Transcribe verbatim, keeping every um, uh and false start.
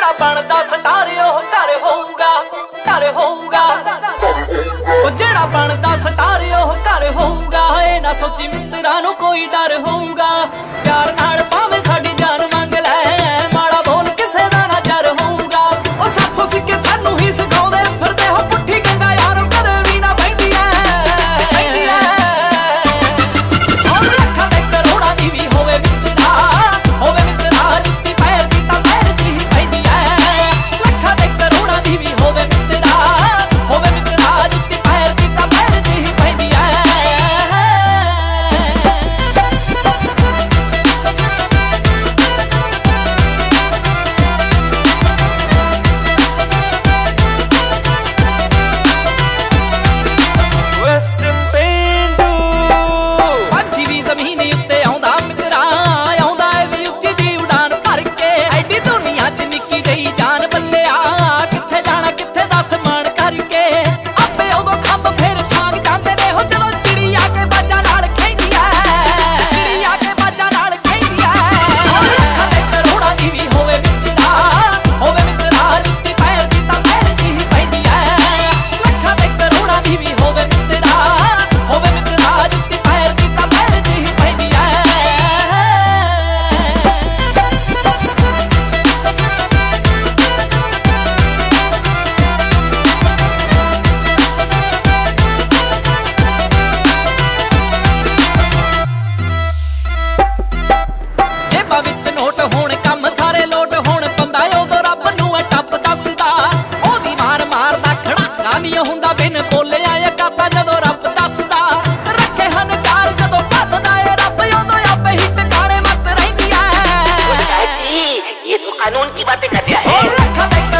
ਜਿਹੜਾ ਬਣਦਾ ਸਟਾਰ ਉਹ ਘਰ ਹੋਊਗਾ, ਘਰ ਹੋਊਗਾ। ਉਹ ਜਿਹੜਾ ਬਣਦਾ ਸਟਾਰ ਉਹ ਘਰ ਹੋਊਗਾ। ਇਹ ਨਾ ਸੋਚੀ ਮਿੱਤਰਾਂ ਨੂੰ ਕੋਈ ਡਰ ਹੋਊਗਾ। ਪਿਆਰ ਨਾਲ ਭਾਵੇਂ ਸਾਡੀ ਜਾਨ ਮੰਗ ਲੈ, ਮਾੜਾ ਬੋਲ ਕਿਸੇ ਦਾ ਨਾ ਜਰ ਹੋਊਗਾ। ਉਹ ਸਾਥੋਂ ਸਿੱਕੇ ਸਾਨੂੰ ਹੀ ਸਿਖਾਉਂਦੇ ਫਿਰਦੇ ਹੋ ਪੁੱਠੀ ਗੰਗਾ ਯਾਰ ਕਦੇ ਵੀ ਨਾ ਪੈਂਦੀ ਐ, ਪੈਂਦੀ ਐ। ਉਹ ਲੱਖਾਂ ਦੇ ਕਰੋੜਾਂ ਦੀ ਵੀ ਹੋਵੇ ਮਿੱਤਰਾ, ਹੋਵੇ ਮਿੱਤਰਾ ਜੁੱਤੀ ਪੈਰ ਦੀ ਤਾਂ ਪੈਰ ਦੀ ਹੀ ਪੈਂਦੀ ਐ। ਲੱਖਾਂ ਦੇ ਕਰੋੜਾਂ ਦੀ ਵੀ ਹੋਵੇ ਮਿੱਤਰਾ, ਹੋਵੇ ਮਿੱਤਰਾ ਜੁੱਤੀ ਪੈਰ ਦੀ ਤਾਂ ਪੈਰ ਦੀ ਹੀ ਪੈਂਦੀ ਐ। ਪੰਛੀ ਵੀ ਜ਼ਮੀਨ ਉੱਤੇ ਆਉਂਦਾ ਮਿੱਤਰਾ, ਆਉਂਦਾ ਏ ਵੀ ਉੱਚੀ ਦੀ ਉਡਾਨ ਭਰ ਕੇ। ਐਡੀ ਦੁਨੀਆ 'ਚ ਨਿੱਕੀ ਜਿਹੀ ਜਾਨ ਬੱਲਿਆ, ਕਿੱਥੇ ਜਾਣਾ ਕਿੱਥੇ ਦੱਸ ਮਾਣ ਕਰਕੇ। ਆਪੇ ਉਦੋਂ ਖੰਭ ਫੇਰ ਛਾਂਗ ਜਾਂਦੇ ਨੇ ਹੋ ਜਦੋਂ ਚਿੜੀ ਆ ਕੇ ਬਾਜਾਂ ਨਾਲ ਖੈਂਦੀ ਐ, ਚਿੜੀ ਆ ਕੇ ਬਾਜਾਂ ਨਾਲ ਖੈਂਦੀ ਐ। ਲੱਖਾਂ ਦੇ ਕਰੋੜਾਂ ਦੀ ਵੀ ਹੋਵੇ ਮਿੱਤਰਾ, ਹੋਵੇ ਮਿੱਤਰਾ ਜੁੱਤੀ ਪੈਰ ਦੀ ਤਾਂ ਪੈਰ ਦੀ ਹੀ ਪੈਂਦੀ ਐ। ਲੱਖਾਂ ਦੇ ਕਰੋੜਾਂ ਦੀ ਵੀ ਹੋਵੇ ਮਿੱਤਰਾ, ਹੋਵੇ ਮਿੱਤਰਾ ਜੁੱਤੀ ਪੈਰ ਦੀ ਤਾਂ ਪੈਰ ਦੀ ਹੀ ਪੈਂਦੀ ਐ। ਜੇਬਾਂ ਵਿੱਚ ਨੋਟ ਹੋਣ ਕੰਮ ਸਾਰੇ ਲੋਟ ਹੋਣ, ਬੰਦਾ ਉਦੋਂ ਰੱਬ ਨੂੰ ਐ ਟੱਪ ਦੱਸਦਾ। ਉਹਦੀ ਮਾਰ ਮਾਰਦਾ ਖੜਾਕਾ ਨਹੀਂ ਹੁੰਦਾ ਬਿਨ ਬੋਲਿਆ ਇਹ ਕਾਤਾ ਜਦੋਂ ਰੱਬ ਦੱਸਦਾ। ਰੱਖੇ ਹਨ ਕਾਰ ਜਦੋਂ ਭੰਨਦਾ ਏ ਰੱਬ ਉਦੋਂ ਆਪੇ ਹੀ ਟਿਕਾਣੇ ਮੱਤ ਰਹਿੰਦੀ ਐ। जी ये तो कानून की बातें कर रहा है। ਉਹ ਲੱਖਾਂ ਦੇ